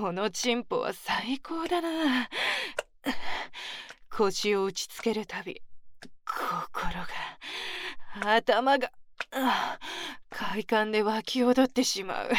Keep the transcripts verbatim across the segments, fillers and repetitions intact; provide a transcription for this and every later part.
このチンポは最高だな。腰を打ちつけるたび、心が、頭が、あ快感で湧き踊ってしまう。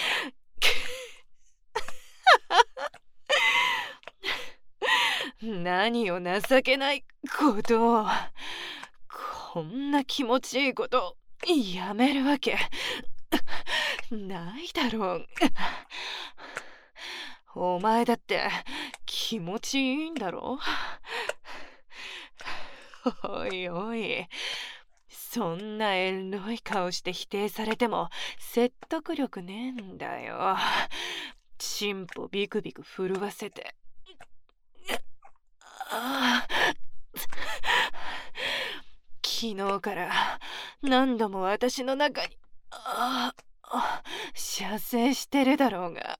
何を情けないことを。こんな気持ちいいことやめるわけないだろう。お前だって気持ちいいんだろ。おいおい、そんなエロい顔して否定されても説得力ねえんだよ。チンポビクビク震わせて。ああ昨日から何度も私の中にああ射精してるだろうが。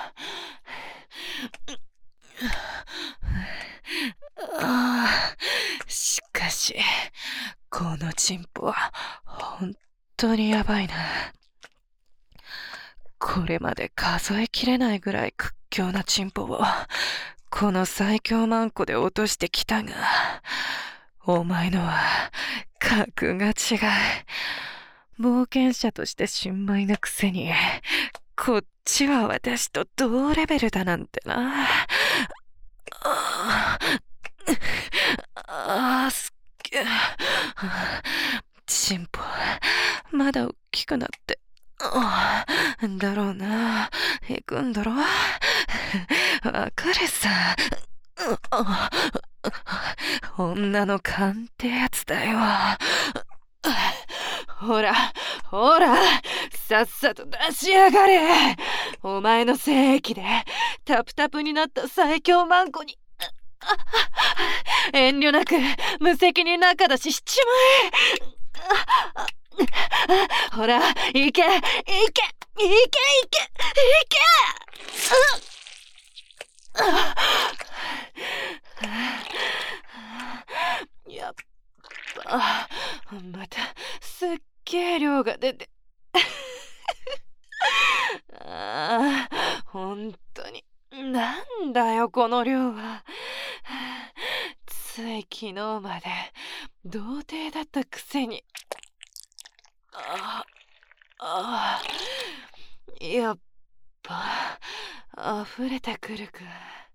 あしかしこのチンポは本当にやばいな。これまで数えきれないぐらい屈強なチンポをこの最強マンコで落としてきたが、お前のは格が違う。冒険者として新米なくせにこっちは私と同レベルだなんてな。ああすっげえ。チンポまだ大きくなってだろうな。行くんだろ。わかるさ。女の勘ってやつだよ。ほらほら、さっさと出しやがれ。お前の精液でタプタプになった最強マンコに遠慮なく無責任な赤出ししちまえ。ほら行け行け行け行け行け。やっぱまたすっげえ量が出てああ本当になんだよこの量は。つい昨日まで童貞だったくせに。ああやっぱ溢れてくるか。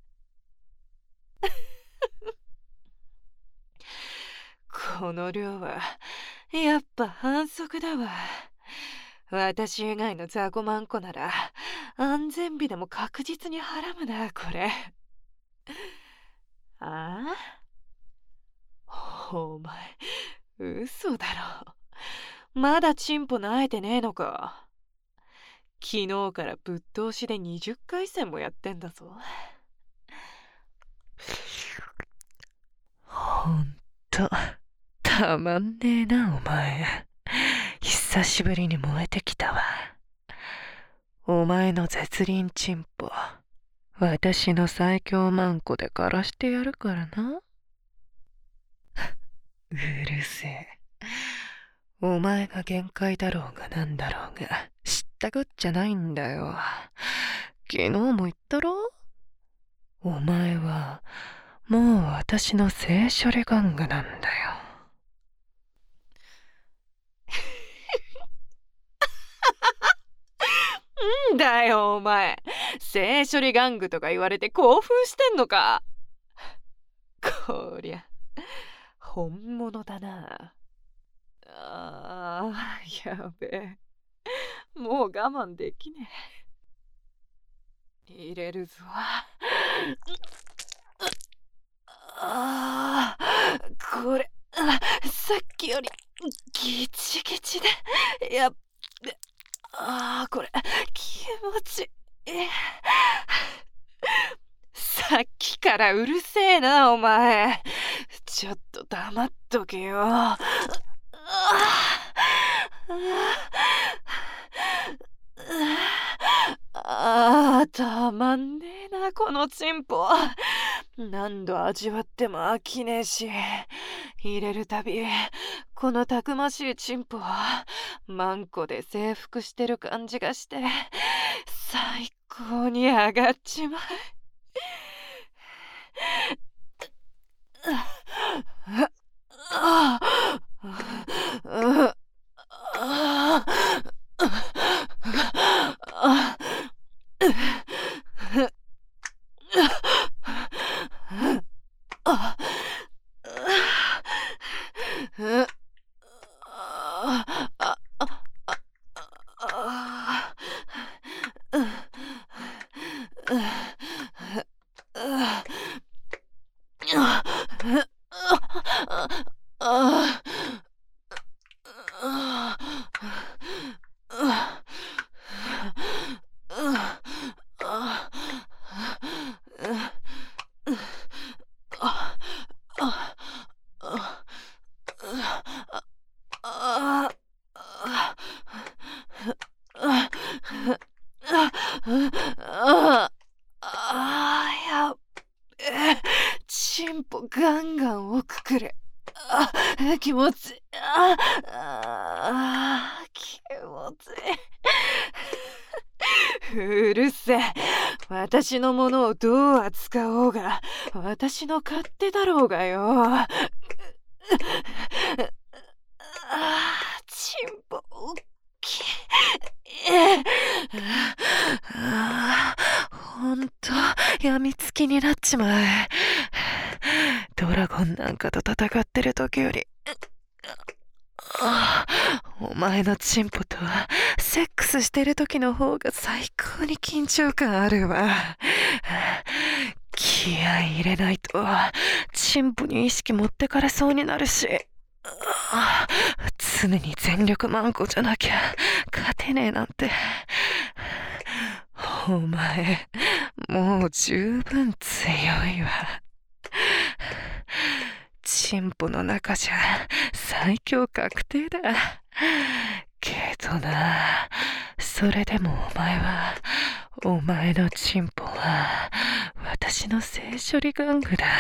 この量はやっぱ反則だわ。私以外のザコマンコなら安全日でも確実にはらむなこれ。ああお前嘘だろ。まだチンポなえてねえのか。昨日からぶっ通しでにじゅっかい戦もやってんだぞ。ほんとたまんねえなお前。久しぶりに燃えてきたわ。お前の絶倫チンポ私の最強マンコで枯らしてやるからな。うるせえ。お前が限界だろうがなんだろうが知ったこっちゃないんだよ。昨日も言ったろ。お前はもう私の性処理玩具なんだよ。んだよお前、性処理玩具とか言われて興奮してんのか。こりゃ本物だな。あーやべえ、もう我慢できねえ。入れるぞ。あーこれあさっきよりギチギチでやっべ。あーこれ気持ちいい。さっきからうるせえなお前。ちょっと黙っとけよ。ああたまんねえなこのチンポ。何度味わっても飽きねえし、入れるたびこのたくましいチンポはマンコで征服してる感じがして最こに上がっちまチンポガンガン奥くれ。あ、気持ちいい。ああ、気持ちいい。うるせえ。私のものをどう扱おうが、私の勝手だろうがよ。ああ、チンポ大きい。ああ、ほんとやみつきになっちまえ。ドラゴンなんかと戦ってる時より、ああ、お前のチンポとセックスしてる時の方が最高に緊張感あるわ。気合い入れないとチンポに意識持ってかれそうになるし、ああ、常に全力マンコじゃなきゃ勝てねえなんて。お前もう十分強いわ。チンポの中じゃ最強確定だ。けどな、それでもお前は、お前のチンポは私の性処理玩具だ。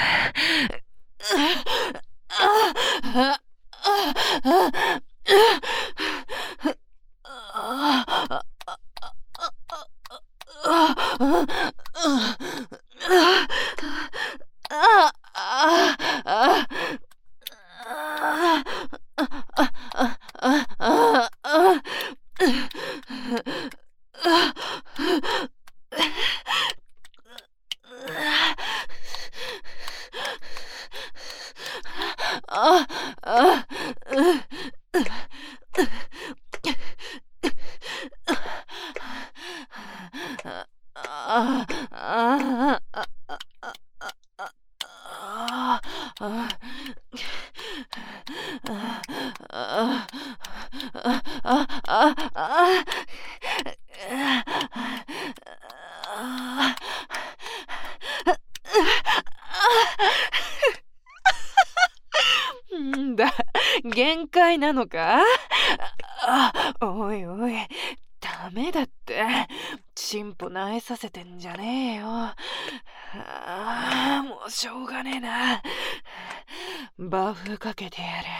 んだ、限界なのか？あ、おいおい、ダメだって。チンポ萎えさせてんじゃねえよ。ああ、もうしょうがねえな。バフかけてやる。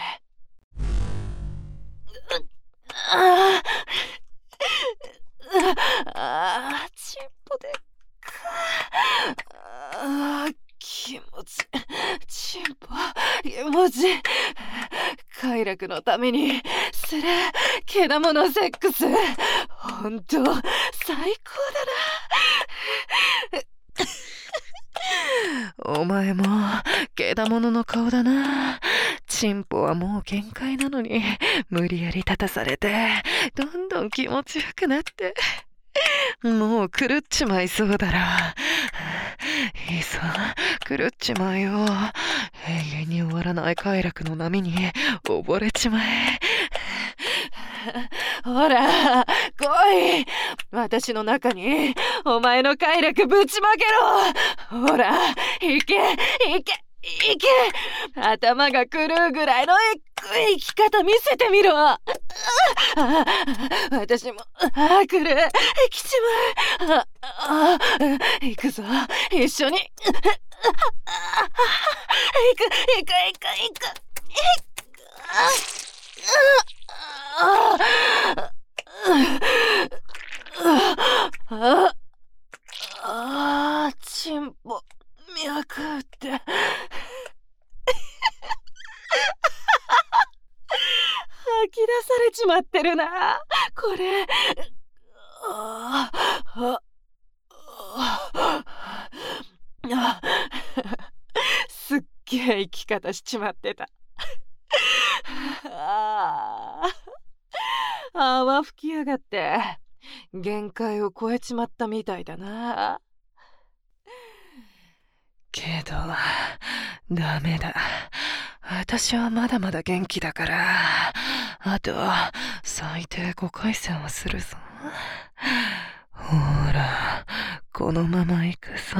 ああ、チンポでっか。ああ、気持ちいい。チンポ気持ちいい。快楽のためにするけだものセックス、ほんと最高だな。お前もけだものの顔だな。チンポはもう限界なのに無理やり立たされてどんどん気持ちよくなって、もう狂っちまいそうだろ。いいぞ、狂っちまえよ。永遠に終わらない快楽の波に溺れちまえ。ほら、来い。私の中にお前の快楽ぶちまけろ。ほら、行け行け行け。頭が狂うぐらいのえっくい生き方見せてみろ。ああ、私もああ来る、来ちまえ。ああ、行くぞ、一緒に。行く行く行く行く行く。ああうって吐き出されちまってるなこれ。ああああすっげえ生き方しちまってた。ああ泡吹きやがって限界を超えちまったみたいだな。けどダメだ、私はまだまだ元気だから、あと最低ごかいせんはするぞ。ほらこのまま行くぞ。